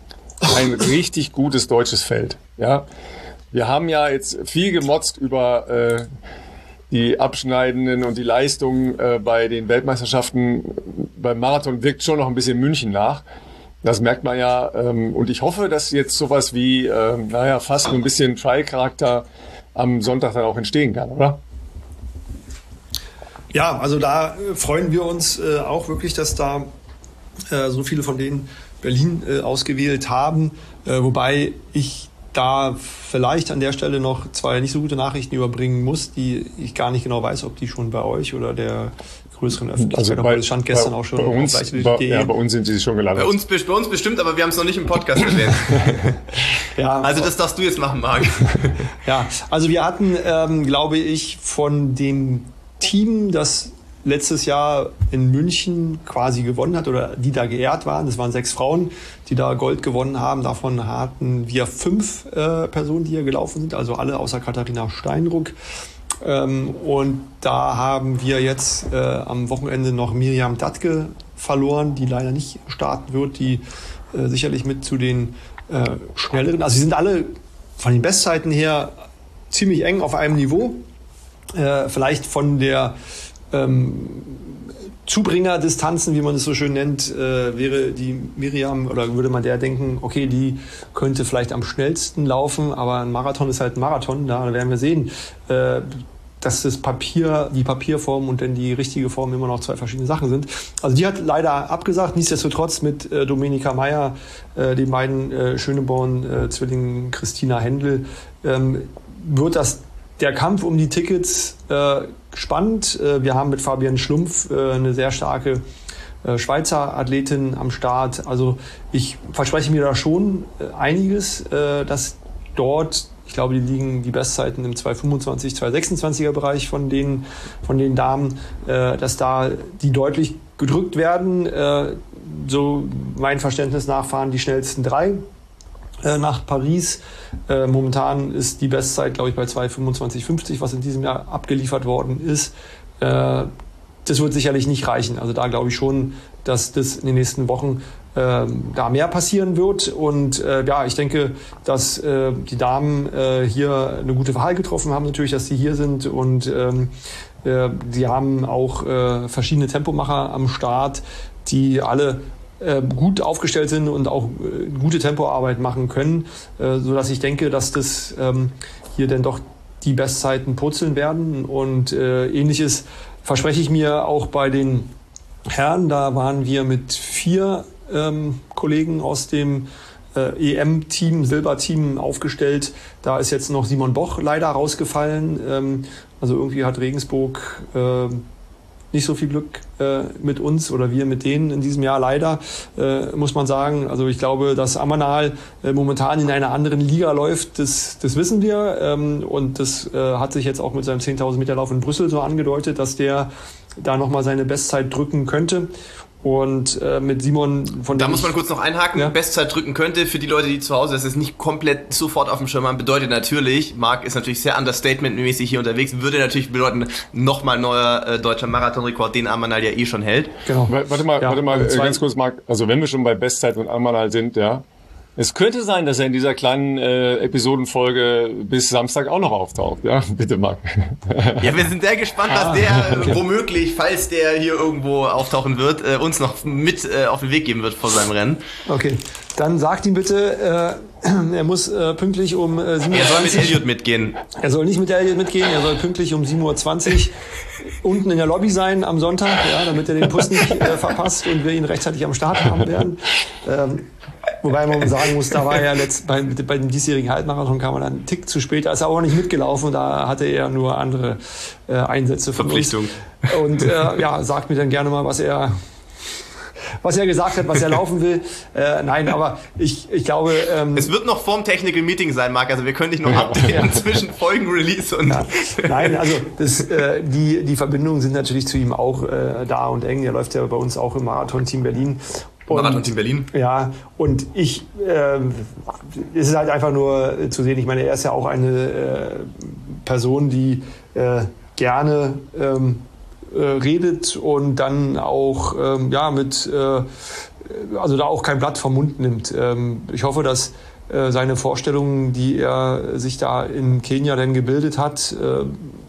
ein richtig gutes deutsches Feld, ja. Wir haben ja jetzt viel gemotzt über äh, die Abschneidenden und die Leistungen äh, bei den Weltmeisterschaften. Beim Marathon wirkt schon noch ein bisschen München nach. Das merkt man ja, ähm, und ich hoffe, dass jetzt sowas wie, äh, naja, fast ein bisschen Trial-Charakter am Sonntag dann auch entstehen kann, oder? Ja, also da äh, freuen wir uns äh, auch wirklich, dass da äh, so viele von denen Berlin äh, ausgewählt haben. Äh, wobei ich da vielleicht an der Stelle noch zwei nicht so gute Nachrichten überbringen muss, die ich gar nicht genau weiß, ob die schon bei euch oder der größeren Öffentlichkeit. Also bei, das stand gestern bei, auch schon. Bei uns, bei, ja, bei uns sind sie schon gelandet. Bei uns, bei uns bestimmt, aber wir haben es noch nicht im Podcast erwähnt. Ja, also das darfst du jetzt machen, Marc. Ja, also wir hatten, ähm, glaube ich, von dem Team, das letztes Jahr in München quasi gewonnen hat oder die da geehrt waren. Das waren sechs Frauen, die da Gold gewonnen haben. Davon hatten wir fünf äh, Personen, die hier gelaufen sind, also alle außer Katharina Steinruck. Ähm, und da haben wir jetzt äh, am Wochenende noch Miriam Dattke verloren, die leider nicht starten wird, die äh, sicherlich mit zu den äh, schnelleren, also sie sind alle von den Bestzeiten her ziemlich eng auf einem Niveau. Äh, vielleicht von der Ähm, Zubringerdistanzen, wie man es so schön nennt, äh, wäre die Miriam, oder würde man der denken, okay, die könnte vielleicht am schnellsten laufen, aber ein Marathon ist halt ein Marathon, da werden wir sehen, äh, dass das Papier, die Papierform und dann die richtige Form immer noch zwei verschiedene Sachen sind. Also die hat leider abgesagt, nichtsdestotrotz mit äh, Domenica Meyer, äh, den beiden äh, Schöneborn-Zwillingen äh, Christina Händel, ähm, wird das der Kampf um die Tickets äh, spannend. Äh, wir haben mit Fabienne Schlumpf äh, eine sehr starke äh, Schweizer Athletin am Start. Also ich verspreche mir da schon äh, einiges, äh, dass dort, ich glaube, die liegen die Bestzeiten im zwei fünfundzwanzig, zwei sechsundzwanziger Bereich von den, von den Damen, äh, dass da die deutlich gedrückt werden. Äh, so mein Verständnis nach fahren die schnellsten drei nach Paris. Äh, momentan ist die Bestzeit, glaube ich, bei zwei fünfundzwanzig fünfzig, was in diesem Jahr abgeliefert worden ist. Äh, das wird sicherlich nicht reichen. Also da glaube ich schon, dass das in den nächsten Wochen äh, da mehr passieren wird. Und äh, ja, ich denke, dass äh, die Damen äh, hier eine gute Wahl getroffen haben, natürlich, dass sie hier sind. Und ähm, äh, sie haben auch äh, verschiedene Tempomacher am Start, die alle gut aufgestellt sind und auch gute Tempoarbeit machen können, sodass ich denke, dass das hier dann doch die Bestzeiten purzeln werden. Und Ähnliches verspreche ich mir auch bei den Herren. Da waren wir mit vier Kollegen aus dem E M-Team, Silberteam aufgestellt. Da ist jetzt noch Simon Boch leider rausgefallen. Also irgendwie hat Regensburg nicht so viel Glück äh, mit uns oder wir mit denen in diesem Jahr leider, äh, muss man sagen. Also ich glaube, dass Amanal äh, momentan in einer anderen Liga läuft, das, das wissen wir. Ähm, und das äh, hat sich jetzt auch mit seinem zehntausend Meter Lauf in Brüssel so angedeutet, dass der da nochmal seine Bestzeit drücken könnte. Und äh, mit Simon von Da muss man kurz noch einhaken, ja. Bestzeit drücken könnte, für die Leute, die zu Hause das ist, nicht komplett sofort auf dem Schirm haben, bedeutet natürlich, Marc ist natürlich sehr understatement-mäßig hier unterwegs, würde natürlich bedeuten, nochmal neuer äh, deutscher Marathonrekord, den Amanal ja eh schon hält. Genau. Warte mal, ja, warte mal äh, ganz kurz, Marc, also wenn wir schon bei Bestzeit und Amanal sind, ja, es könnte sein, dass er in dieser kleinen äh, Episodenfolge bis Samstag auch noch auftaucht. Ja, bitte, Marc. Ja, wir sind sehr gespannt, was der okay. womöglich, falls der hier irgendwo auftauchen wird, äh, uns noch mit äh, auf den Weg geben wird vor seinem Rennen. Okay, dann sagt ihm bitte, äh, er muss äh, pünktlich um äh, sieben Uhr zwanzig... Er soll mit Elliot mitgehen. Er soll nicht mit Elliot mitgehen, er soll pünktlich um sieben Uhr zwanzig unten in der Lobby sein am Sonntag, ja, damit er den Bus nicht äh, verpasst und wir ihn rechtzeitig am Start haben werden. Ähm, Wobei man sagen muss, da war er letzt, bei, bei dem diesjährigen Halbmarathon kam er dann einen Tick zu spät. Da ist er auch nicht mitgelaufen. Da hatte er nur andere äh, Einsätze von Verpflichtung. Uns. Und äh, ja, sagt mir dann gerne mal, was er, was er gesagt hat, was er laufen will. Äh, nein, aber ich, ich glaube... Ähm, es wird noch vorm Technical Meeting sein, Marc. Also wir können dich noch updaten ja. zwischen Folgen-Release und... Ja. Nein, also das, äh, die, die Verbindungen sind natürlich zu ihm auch äh, da und eng. Er läuft ja bei uns auch im Marathon-Team Berlin. Marathon-Team Berlin. Ja, und ich, äh, es ist halt einfach nur zu sehen, ich meine, er ist ja auch eine äh, Person, die äh, gerne ähm, äh, redet und dann auch, ähm, ja, mit, äh, also da auch kein Blatt vom Mund nimmt. Ähm, ich hoffe, dass äh, seine Vorstellungen, die er sich da in Kenia dann gebildet hat, äh,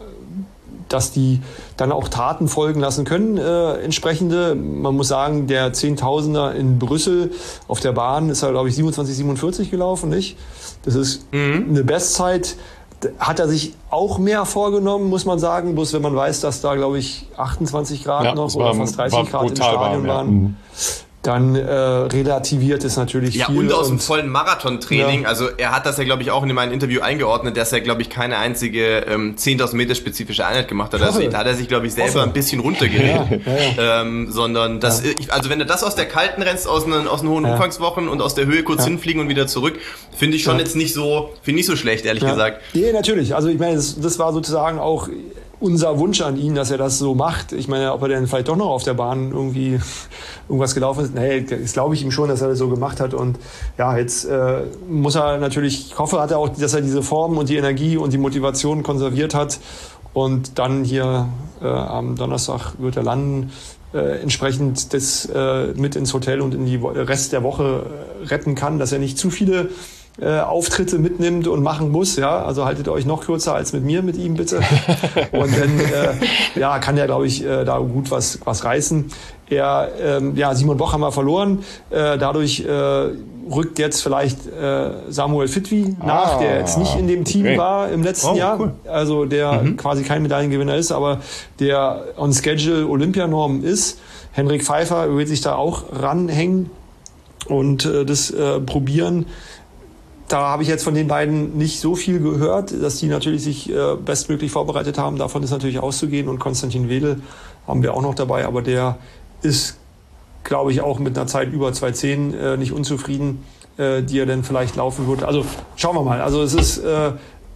dass die dann auch Taten folgen lassen können, äh, entsprechende. Man muss sagen, der Zehntausender in Brüssel auf der Bahn ist er, glaube ich, siebenundzwanzig siebenundvierzig gelaufen, nicht? Das ist mhm. eine Bestzeit. Hat er sich auch mehr vorgenommen, muss man sagen. Bloß wenn man weiß, dass da, glaube ich, achtundzwanzig Grad ja, noch oder fast dreißig Grad im Stadion warm, ja. waren. Mhm. dann äh, relativiert es natürlich ja, viel. Ja, und aus und, dem vollen Marathontraining, ja. also er hat das ja, glaube ich, auch in meinem Interview eingeordnet, dass er, glaube ich, keine einzige ähm, zehntausend Meter spezifische Einheit gemacht hat. Also da hat er sich, glaube ich, selber ein bisschen runtergeredet. Ja, ja, ja. Ähm, sondern, das, ja. ich, also wenn du das aus der kalten rennst, aus den, aus den hohen ja. Umfangswochen und aus der Höhe kurz ja. hinfliegen und wieder zurück, finde ich schon ja. jetzt nicht so, finde ich nicht so schlecht, ehrlich ja. gesagt. Nee, natürlich. Also ich meine, das, das war sozusagen auch unser Wunsch an ihn, dass er das so macht. Ich meine, ob er denn vielleicht doch noch auf der Bahn irgendwie irgendwas gelaufen ist. Nee, das glaube ich ihm schon, dass er das so gemacht hat. Und ja, jetzt äh, muss er natürlich, ich hoffe, hat er auch, dass er diese Form und die Energie und die Motivation konserviert hat. Und dann hier äh, am Donnerstag wird er landen, äh, entsprechend das äh, mit ins Hotel und in die Rest der Woche äh, retten kann, dass er nicht zu viele Äh, Auftritte mitnimmt und machen muss, ja, also haltet euch noch kürzer als mit mir, mit ihm bitte. Und dann äh, ja, kann er, glaube ich, äh, da gut was was reißen. Er, ähm, ja, Simon Boch haben wir verloren, äh, dadurch äh, rückt jetzt vielleicht äh, Samuel Fitwi nach, ah, der jetzt nicht in dem Team okay. war im letzten oh, Jahr, cool. also der mhm. quasi kein Medaillengewinner ist, aber der on Schedule Olympianorm ist. Henrik Pfeiffer wird sich da auch ranhängen und äh, das äh, probieren. Da habe ich jetzt von den beiden nicht so viel gehört, dass die natürlich sich äh, bestmöglich vorbereitet haben. Davon ist natürlich auszugehen. Und Konstantin Wedel haben wir auch noch dabei. Aber der ist, glaube ich, auch mit einer Zeit über zwei zehn äh, nicht unzufrieden, äh, die er dann vielleicht laufen wird. Also schauen wir mal. Also es ist, äh,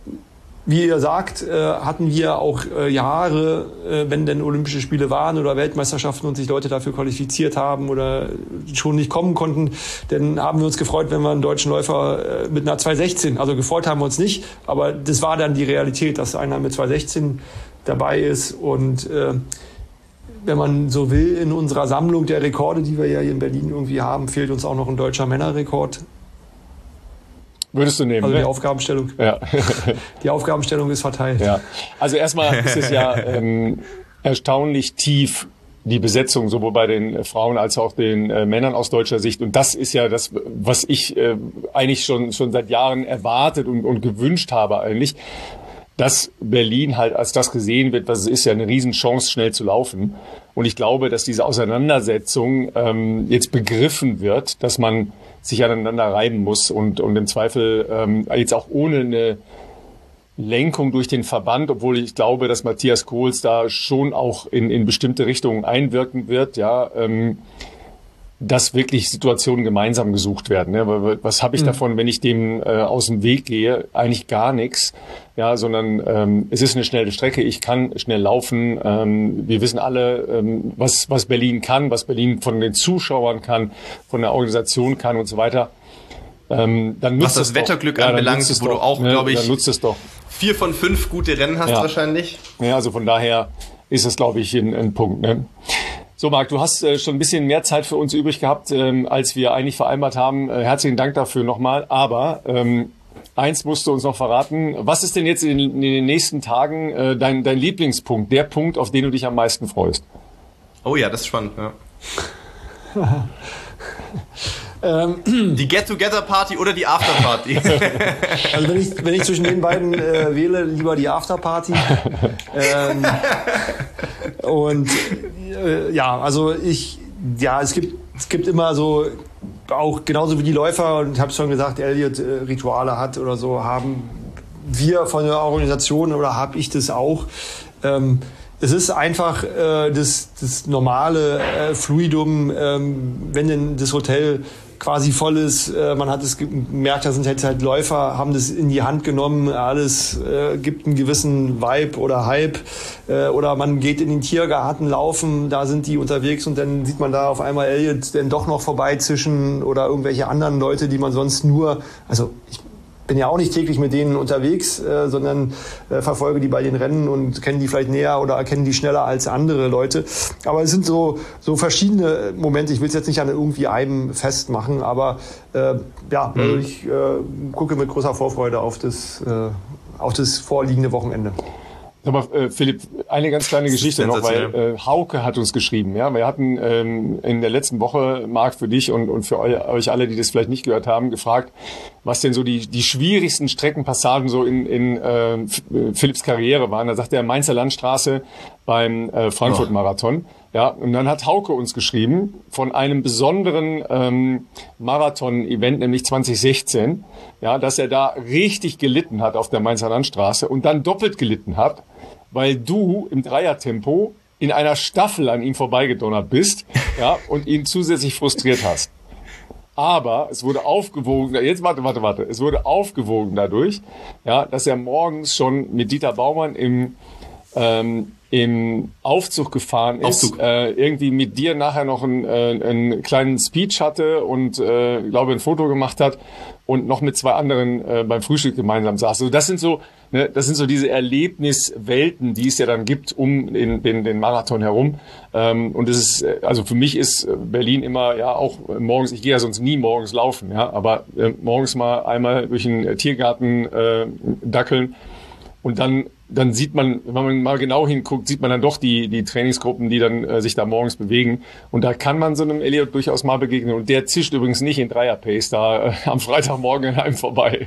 wie ihr sagt, äh, hatten wir auch äh, Jahre, äh, wenn denn Olympische Spiele waren oder Weltmeisterschaften und sich Leute dafür qualifiziert haben oder schon nicht kommen konnten, dann haben wir uns gefreut, wenn wir einen deutschen Läufer äh, mit einer zwei sechzehn, also gefreut haben wir uns nicht, aber das war dann die Realität, dass einer mit zwei sechzehn dabei ist. Und äh, wenn man so will, in unserer Sammlung der Rekorde, die wir ja hier in Berlin irgendwie haben, fehlt uns auch noch ein deutscher Männerrekord. Würdest du nehmen, also ne? die Aufgabenstellung. Ja. Die Aufgabenstellung ist verteilt. Ja. Also erstmal ist es ja ähm, erstaunlich tief, die Besetzung, sowohl bei den Frauen als auch den äh, Männern aus deutscher Sicht. Und das ist ja das, was ich äh, eigentlich schon schon seit Jahren erwartet und, und gewünscht habe eigentlich, dass Berlin halt als das gesehen wird, was es ist, ja eine Riesenchance, schnell zu laufen. Und ich glaube, dass diese Auseinandersetzung ähm, jetzt begriffen wird, dass man sich aneinander reiben muss und, und im Zweifel ähm, jetzt auch ohne eine Lenkung durch den Verband, obwohl ich glaube, dass Matthias Kohls da schon auch in, in bestimmte Richtungen einwirken wird, ja, ähm, dass wirklich Situationen gemeinsam gesucht werden. Ja, was habe ich mhm. davon, wenn ich dem äh, aus dem Weg gehe? Eigentlich gar nichts. Ja, sondern ähm, es ist eine schnelle Strecke. Ich kann schnell laufen. Ähm, wir wissen alle, ähm, was was Berlin kann, was Berlin von den Zuschauern kann, von der Organisation kann und so weiter. Ähm, dann nutzt was das es Wetterglück doch. anbelangt, ja, wo doch, du auch, ne, glaube ich, dann nutzt es doch. vier von fünf gute Rennen hast ja. wahrscheinlich. Ja, also von daher ist es, glaube ich, ein, ein Punkt. Ne? So, Marc, du hast äh, schon ein bisschen mehr Zeit für uns übrig gehabt, ähm, als wir eigentlich vereinbart haben. Äh, herzlichen Dank dafür nochmal. Aber ähm, eins musst du uns noch verraten. Was ist denn jetzt in, in den nächsten Tagen äh, dein, dein Lieblingspunkt, der Punkt, auf den du dich am meisten freust? Oh ja, das ist spannend. Ja. Die Get-Together-Party oder die After-Party? Also wenn ich, wenn ich zwischen den beiden äh, wähle, lieber die After-Party. Ähm, und äh, ja, also ich, ja, es gibt, es gibt immer so, auch genauso wie die Läufer, und ich habe es schon gesagt, Elliot äh, Rituale hat oder so, haben wir von der Organisation oder habe ich das auch. Ähm, Es ist einfach äh, das, das normale äh, Fluidum, ähm, wenn denn das Hotel quasi voll ist, äh, man hat es gemerkt, da sind jetzt halt Läufer, haben das in die Hand genommen, alles äh, gibt einen gewissen Vibe oder Hype, äh, oder man geht in den Tiergarten laufen, da sind die unterwegs und dann sieht man da auf einmal Elliot dann doch noch vorbeizischen oder irgendwelche anderen Leute, die man sonst nur, also ich bin ja auch nicht täglich mit denen unterwegs, äh, sondern äh, verfolge die bei den Rennen und kenne die vielleicht näher oder erkenne die schneller als andere Leute. Aber es sind so so verschiedene Momente. Ich will es jetzt nicht an irgendwie einem festmachen, aber äh, ja, mhm. also ich äh, gucke mit großer Vorfreude auf das äh, auf das vorliegende Wochenende. Aber äh, Philipp, eine ganz kleine Geschichte noch, weil äh, Hauke hat uns geschrieben. Ja, wir hatten ähm, in der letzten Woche, Marc, für dich und, und für eu, euch alle, die das vielleicht nicht gehört haben, gefragt, was denn so die die schwierigsten Streckenpassagen so in, in äh, Philipps Karriere waren. Da sagt er Mainzer Landstraße, beim äh, Frankfurt-Marathon. Ja, und dann hat Hauke uns geschrieben von einem besonderen ähm, Marathon-Event, nämlich zwanzig sechzehn, ja, dass er da richtig gelitten hat auf der Mainzer Landstraße und dann doppelt gelitten hat, weil du im Dreiertempo in einer Staffel an ihm vorbeigedonnert bist, ja, und ihn zusätzlich frustriert hast. Aber es wurde aufgewogen, jetzt warte, warte, warte, es wurde aufgewogen dadurch, ja, dass er morgens schon mit Dieter Baumann im ähm, im Aufzug gefahren ist, Aufzug. Äh, irgendwie mit dir nachher noch einen, äh, einen kleinen Speech hatte und äh, glaube ein Foto gemacht hat und noch mit zwei anderen äh, beim Frühstück gemeinsam saß. Also das sind so, ne, das sind so diese Erlebniswelten, die es ja dann gibt um den, den, den Marathon herum. Ähm, und es ist, also für mich ist Berlin immer ja auch morgens. Ich gehe ja sonst nie morgens laufen, ja, aber äh, morgens mal einmal durch den Tiergarten äh, dackeln und dann dann sieht man, wenn man mal genau hinguckt, sieht man dann doch die die Trainingsgruppen, die dann äh, sich da morgens bewegen. Und da kann man so einem Elliot durchaus mal begegnen. Und der zischt übrigens nicht in Dreier-Pace da äh, am Freitagmorgen an einem vorbei.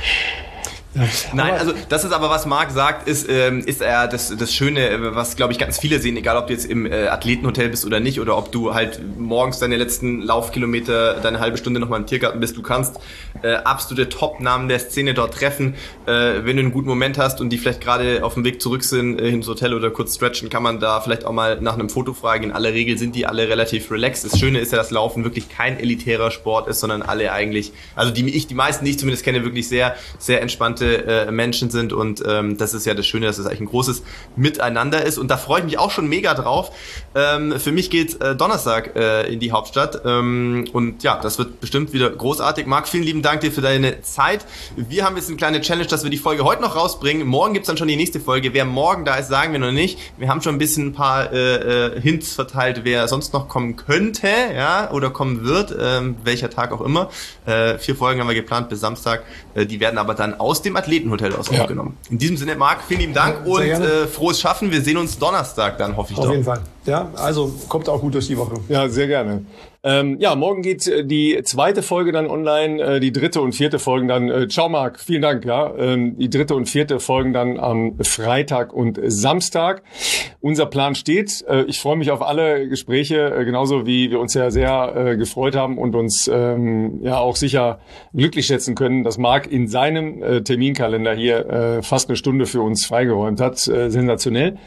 Nein, also das ist aber, was Marc sagt, ist, ähm, ist er das, das Schöne, was, glaube ich, ganz viele sehen, egal ob du jetzt im äh, Athletenhotel bist oder nicht, oder ob du halt morgens deine letzten Laufkilometer, deine halbe Stunde nochmal im Tiergarten bist, du kannst äh, absolute Top-Namen der Szene dort treffen. Äh, wenn du einen guten Moment hast und die vielleicht gerade auf dem Weg zurück sind äh, ins Hotel oder kurz stretchen, kann man da vielleicht auch mal nach einem Foto fragen. In aller Regel sind die alle relativ relaxed. Das Schöne ist ja, dass Laufen wirklich kein elitärer Sport ist, sondern alle eigentlich, also die ich, die meisten, die ich zumindest kenne, wirklich sehr, sehr entspannte Äh, Menschen sind und ähm, das ist ja das Schöne, dass es eigentlich ein großes Miteinander ist und da freue ich mich auch schon mega drauf. Ähm, für mich geht äh, Donnerstag äh, in die Hauptstadt ähm, und ja, das wird bestimmt wieder großartig. Marc, vielen lieben Dank dir für deine Zeit. Wir haben jetzt eine kleine Challenge, dass wir die Folge heute noch rausbringen. Morgen gibt's dann schon die nächste Folge. Wer morgen da ist, sagen wir noch nicht. Wir haben schon ein bisschen ein paar äh, Hints verteilt, wer sonst noch kommen könnte, ja, oder kommen wird, ähm, welcher Tag auch immer. Äh, vier Folgen haben wir geplant bis Samstag. Äh, die werden aber dann aus dem Athletenhotel aus ja. aufgenommen. In diesem Sinne, Marc, vielen lieben Dank ja, und äh, frohes Schaffen. Wir sehen uns Donnerstag dann, hoffe ich Auf doch. Auf jeden Fall. Ja, also kommt auch gut durch die Woche. Ja, sehr gerne. Ähm, ja, morgen geht die zweite Folge dann online, äh, die dritte und vierte Folgen dann. Äh, ciao, Marc, vielen Dank. Ja, ähm, die dritte und vierte Folgen dann am Freitag und Samstag. Unser Plan steht. Äh, ich freue mich auf alle Gespräche, äh, genauso wie wir uns ja sehr äh, gefreut haben und uns ähm, ja auch sicher glücklich schätzen können, dass Marc in seinem äh, Terminkalender hier äh, fast eine Stunde für uns freigeräumt hat. Äh, sensationell.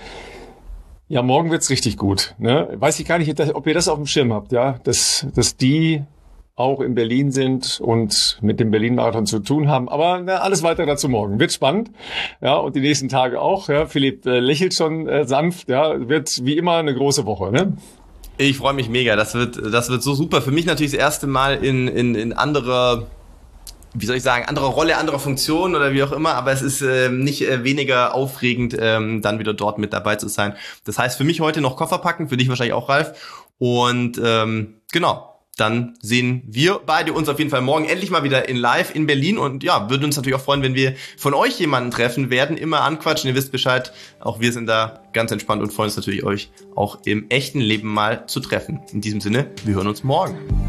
Ja, morgen wird's richtig gut. Ne? Weiß ich gar nicht, ob ihr das auf dem Schirm habt, ja, dass dass die auch in Berlin sind und mit dem Berlin-Marathon zu tun haben. Aber na, alles weiter dazu morgen. Wird spannend, ja, und die nächsten Tage auch. Ja, Philipp äh, lächelt schon äh, sanft. Ja, wird wie immer eine große Woche, ne? Ich freue mich mega. Das wird das wird so super. Für mich natürlich das erste Mal in in in anderer wie soll ich sagen, andere Rolle, andere Funktion oder wie auch immer, aber es ist äh, nicht äh, weniger aufregend, ähm, dann wieder dort mit dabei zu sein. Das heißt, für mich heute noch Koffer packen, für dich wahrscheinlich auch, Ralf. Und ähm, genau, dann sehen wir beide uns auf jeden Fall morgen endlich mal wieder in live in Berlin und ja, würde uns natürlich auch freuen, wenn wir von euch jemanden treffen werden, immer anquatschen, ihr wisst Bescheid, auch wir sind da ganz entspannt und freuen uns natürlich, euch auch im echten Leben mal zu treffen. In diesem Sinne, wir hören uns morgen.